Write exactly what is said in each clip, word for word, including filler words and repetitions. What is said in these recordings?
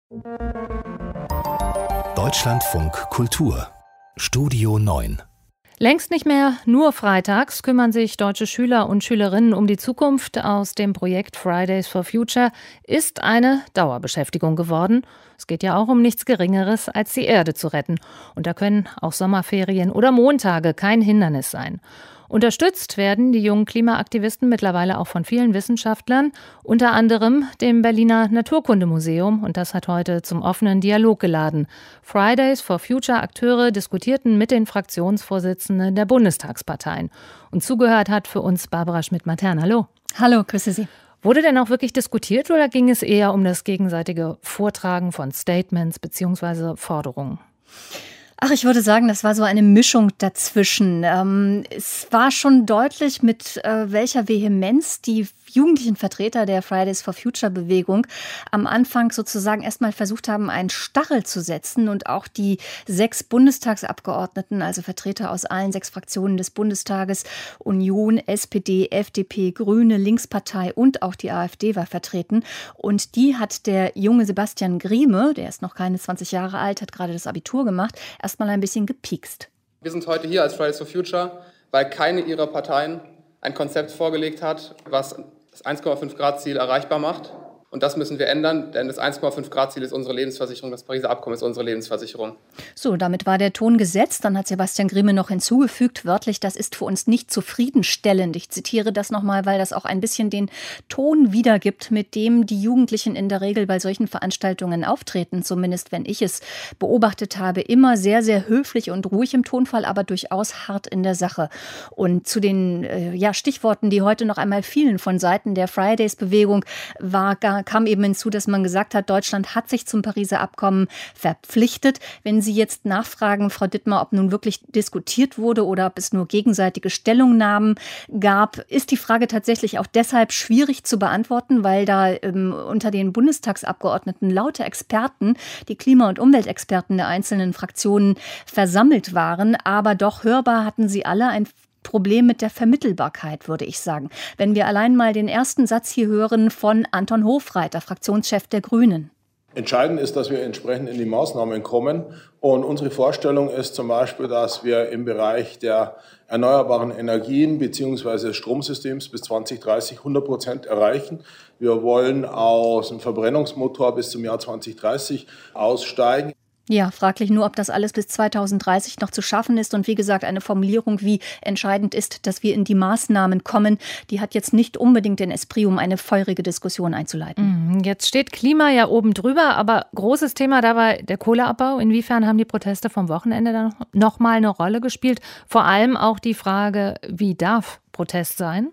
Deutschlandfunk Kultur Studio neun. Längst nicht mehr nur freitags kümmern sich deutsche Schüler und Schülerinnen um die Zukunft. Aus dem Projekt Fridays for Future ist eine Dauerbeschäftigung geworden. Es geht ja auch um nichts Geringeres, als die Erde zu retten. Und da können auch Sommerferien oder Montage kein Hindernis sein. Unterstützt werden die jungen Klimaaktivisten mittlerweile auch von vielen Wissenschaftlern, unter anderem dem Berliner Naturkundemuseum, und das hat heute zum offenen Dialog geladen. Fridays for Future Akteure diskutierten mit den Fraktionsvorsitzenden der Bundestagsparteien. Und zugehört hat für uns Barbara Schmidt-Matern. Hallo. Hallo, grüße Sie. Wurde denn auch wirklich diskutiert oder ging es eher um das gegenseitige Vortragen von Statements bzw. Forderungen? Ach, ich würde sagen, das war so eine Mischung dazwischen. Ähm, es war schon deutlich, mit äh, welcher Vehemenz die jugendlichen Vertreter der Fridays for Future Bewegung am Anfang sozusagen erstmal versucht haben, einen Stachel zu setzen und auch die sechs Bundestagsabgeordneten, also Vertreter aus allen sechs Fraktionen des Bundestages, Union, S P D, F D P, Grüne, Linkspartei und auch die AfD war vertreten. Und die hat der junge Sebastian Grieme, der ist noch keine zwanzig Jahre alt, hat gerade das Abitur gemacht, erstmal ein bisschen gepiekst. Wir sind heute hier als Fridays for Future, weil keine ihrer Parteien ein Konzept vorgelegt hat, was das eins Komma fünf Grad Ziel erreichbar macht. Und das müssen wir ändern, denn das eins Komma fünf Grad Ziel ist unsere Lebensversicherung, das Pariser Abkommen ist unsere Lebensversicherung. So, damit war der Ton gesetzt. Dann hat Sebastian Grimme noch hinzugefügt, wörtlich, das ist für uns nicht zufriedenstellend. Ich zitiere das nochmal, weil das auch ein bisschen den Ton wiedergibt, mit dem die Jugendlichen in der Regel bei solchen Veranstaltungen auftreten. Zumindest, wenn ich es beobachtet habe, immer sehr, sehr höflich und ruhig im Tonfall, aber durchaus hart in der Sache. Und zu den äh, ja, Stichworten, die heute noch einmal fielen von Seiten der Fridays-Bewegung, war gar kam eben hinzu, dass man gesagt hat, Deutschland hat sich zum Pariser Abkommen verpflichtet. Wenn Sie jetzt nachfragen, Frau Dittmar, ob nun wirklich diskutiert wurde oder ob es nur gegenseitige Stellungnahmen gab, ist die Frage tatsächlich auch deshalb schwierig zu beantworten, weil da ähm, unter den Bundestagsabgeordneten lauter Experten, die Klima- und Umweltexperten der einzelnen Fraktionen versammelt waren. Aber doch hörbar hatten sie alle ein Problem mit der Vermittelbarkeit, würde ich sagen. Wenn wir allein mal den ersten Satz hier hören von Anton Hofreiter, Fraktionschef der Grünen. Entscheidend ist, dass wir entsprechend in die Maßnahmen kommen. Und unsere Vorstellung ist zum Beispiel, dass wir im Bereich der erneuerbaren Energien bzw. des Stromsystems bis zwanzig dreißig hundert Prozent erreichen. Wir wollen aus dem Verbrennungsmotor bis zum Jahr zwanzig dreißig aussteigen. Ja, fraglich nur, ob das alles bis zweitausenddreißig noch zu schaffen ist. Und wie gesagt, eine Formulierung, wie entscheidend ist, dass wir in die Maßnahmen kommen, die hat jetzt nicht unbedingt den Esprit, um eine feurige Diskussion einzuleiten. Jetzt steht Klima ja oben drüber, aber großes Thema dabei der Kohleabbau. Inwiefern haben die Proteste vom Wochenende dann noch mal eine Rolle gespielt? Vor allem auch die Frage, wie darf Protest sein?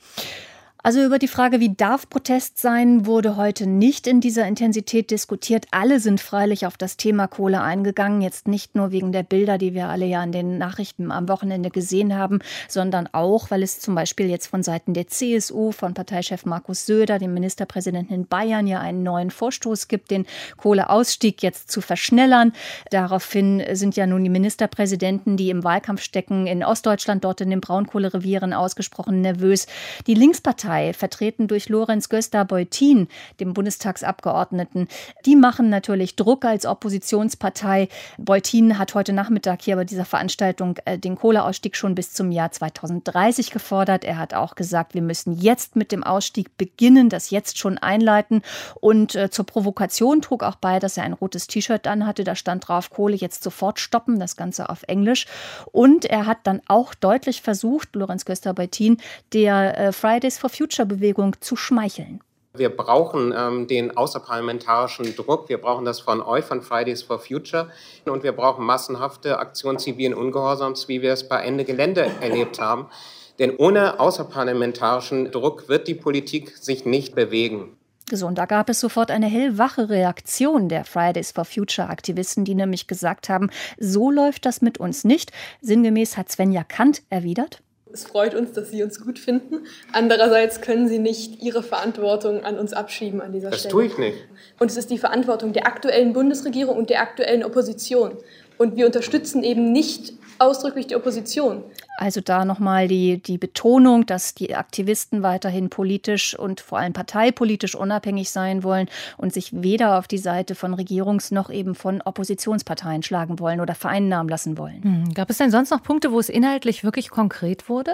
Also über die Frage, wie darf Protest sein, wurde heute nicht in dieser Intensität diskutiert. Alle sind freilich auf das Thema Kohle eingegangen, jetzt nicht nur wegen der Bilder, die wir alle ja in den Nachrichten am Wochenende gesehen haben, sondern auch, weil es zum Beispiel jetzt von Seiten der C S U, von Parteichef Markus Söder, dem Ministerpräsidenten in Bayern, ja einen neuen Vorstoß gibt, den Kohleausstieg jetzt zu verschnellern. Daraufhin sind ja nun die Ministerpräsidenten, die im Wahlkampf stecken, in Ostdeutschland, dort in den Braunkohlerevieren, ausgesprochen nervös. Die Linkspartei, vertreten durch Lorenz Gösta-Beutin, dem Bundestagsabgeordneten. Die machen natürlich Druck als Oppositionspartei. Beutin hat heute Nachmittag hier bei dieser Veranstaltung den Kohleausstieg schon bis zum Jahr zweitausenddreißig gefordert. Er hat auch gesagt, wir müssen jetzt mit dem Ausstieg beginnen, das jetzt schon einleiten. Und äh, zur Provokation trug auch bei, dass er ein rotes T-Shirt anhatte. Da stand drauf, Kohle jetzt sofort stoppen, das Ganze auf Englisch. Und er hat dann auch deutlich versucht, Lorenz Gösta-Beutin, der äh, Fridays for Future Bewegung zu schmeicheln. Wir brauchen ähm, den außerparlamentarischen Druck. Wir brauchen das von euch, von Fridays for Future. Und wir brauchen massenhafte Aktionen zivilen Ungehorsams, wie wir es bei Ende Gelände erlebt haben. Denn ohne außerparlamentarischen Druck wird die Politik sich nicht bewegen. So, und da gab es sofort eine hellwache Reaktion der Fridays for Future Aktivisten, die nämlich gesagt haben, so läuft das mit uns nicht. Sinngemäß hat Svenja Kant erwidert: Es freut uns, dass Sie uns gut finden. Andererseits können Sie nicht Ihre Verantwortung an uns abschieben an dieser das Stelle. Das tue ich nicht. Und es ist die Verantwortung der aktuellen Bundesregierung und der aktuellen Opposition. Und wir unterstützen eben nicht ausdrücklich die Opposition. Also da nochmal die, die Betonung, dass die Aktivisten weiterhin politisch und vor allem parteipolitisch unabhängig sein wollen und sich weder auf die Seite von Regierungs- noch eben von Oppositionsparteien schlagen wollen oder vereinnahmen lassen wollen. Hm. Gab es denn sonst noch Punkte, wo es inhaltlich wirklich konkret wurde?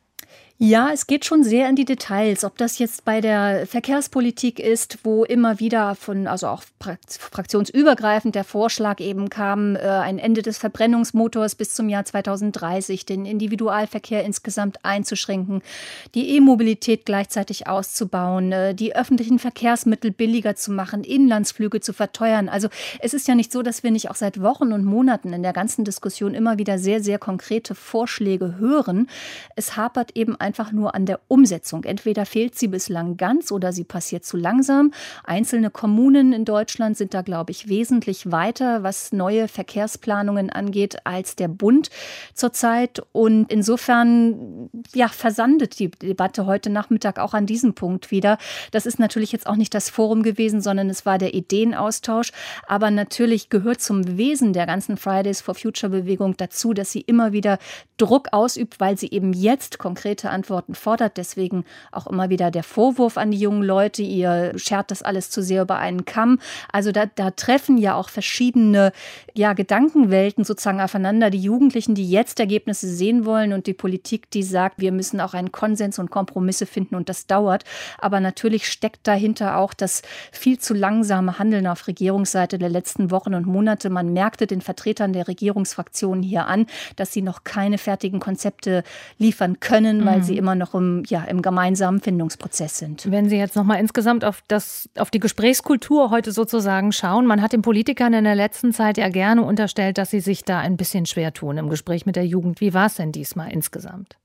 Ja, es geht schon sehr in die Details, ob das jetzt bei der Verkehrspolitik ist, wo immer wieder von, also auch fraktionsübergreifend der Vorschlag eben kam, ein Ende des Verbrennungsmotors bis zum Jahr zweitausenddreißig, den Individualverkehr insgesamt einzuschränken, die E-Mobilität gleichzeitig auszubauen, die öffentlichen Verkehrsmittel billiger zu machen, Inlandsflüge zu verteuern. Also es ist ja nicht so, dass wir nicht auch seit Wochen und Monaten in der ganzen Diskussion immer wieder sehr, sehr konkrete Vorschläge hören. Es hapert eben einfach nur an der Umsetzung. Entweder fehlt sie bislang ganz oder sie passiert zu langsam. Einzelne Kommunen in Deutschland sind da, glaube ich, wesentlich weiter, was neue Verkehrsplanungen angeht, als der Bund zurzeit. Und insofern ja, versandet die Debatte heute Nachmittag auch an diesem Punkt wieder. Das ist natürlich jetzt auch nicht das Forum gewesen, sondern es war der Ideenaustausch. Aber natürlich gehört zum Wesen der ganzen Fridays for Future Bewegung dazu, dass sie immer wieder Druck ausübt, weil sie eben jetzt konkrete Antworten fordert. Deswegen auch immer wieder der Vorwurf an die jungen Leute, ihr schert das alles zu sehr über einen Kamm. Also da, da treffen ja auch verschiedene ja, Gedankenwelten sozusagen aufeinander. Die Jugendlichen, die jetzt Ergebnisse sehen wollen und die Politik, die sagt, wir müssen auch einen Konsens und Kompromisse finden und das dauert. Aber natürlich steckt dahinter auch das viel zu langsame Handeln auf Regierungsseite der letzten Wochen und Monate. Man merkte den Vertretern der Regierungsfraktionen hier an, dass sie noch keine fertigen Konzepte liefern können, weil sie immer noch im, ja, im gemeinsamen Findungsprozess sind. Wenn Sie jetzt noch mal insgesamt auf, das, auf die Gesprächskultur heute sozusagen schauen, man hat den Politikern in der letzten Zeit ja gerne unterstellt, dass sie sich da ein bisschen schwer tun im Gespräch mit der Jugend. Wie war es denn diesmal insgesamt?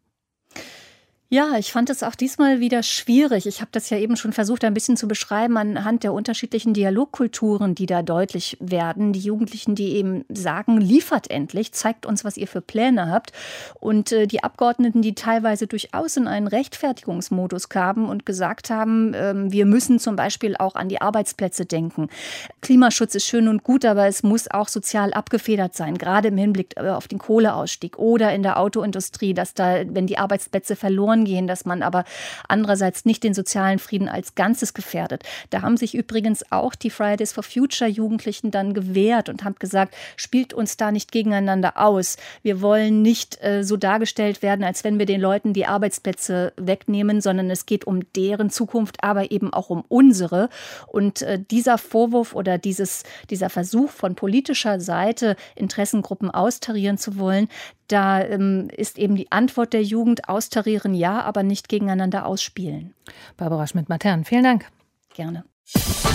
Ja, ich fand es auch diesmal wieder schwierig. Ich habe das ja eben schon versucht, ein bisschen zu beschreiben anhand der unterschiedlichen Dialogkulturen, die da deutlich werden. Die Jugendlichen, die eben sagen, liefert endlich, zeigt uns, was ihr für Pläne habt. Und äh, die Abgeordneten, die teilweise durchaus in einen Rechtfertigungsmodus kamen und gesagt haben, äh, wir müssen zum Beispiel auch an die Arbeitsplätze denken. Klimaschutz ist schön und gut, aber es muss auch sozial abgefedert sein, gerade im Hinblick auf den Kohleausstieg oder in der Autoindustrie, dass da, wenn die Arbeitsplätze verloren gehen, dass man aber andererseits nicht den sozialen Frieden als Ganzes gefährdet. Da haben sich übrigens auch die Fridays for Future Jugendlichen dann gewehrt und haben gesagt, spielt uns da nicht gegeneinander aus. Wir wollen nicht äh, so dargestellt werden, als wenn wir den Leuten die Arbeitsplätze wegnehmen, sondern es geht um deren Zukunft, aber eben auch um unsere. Und äh, dieser Vorwurf oder dieses, dieser Versuch von politischer Seite, Interessengruppen austarieren zu wollen, da ähm, ist eben die Antwort der Jugend, austarieren ja, aber nicht gegeneinander ausspielen. Barbara Schmidt-Matern, vielen Dank. Gerne.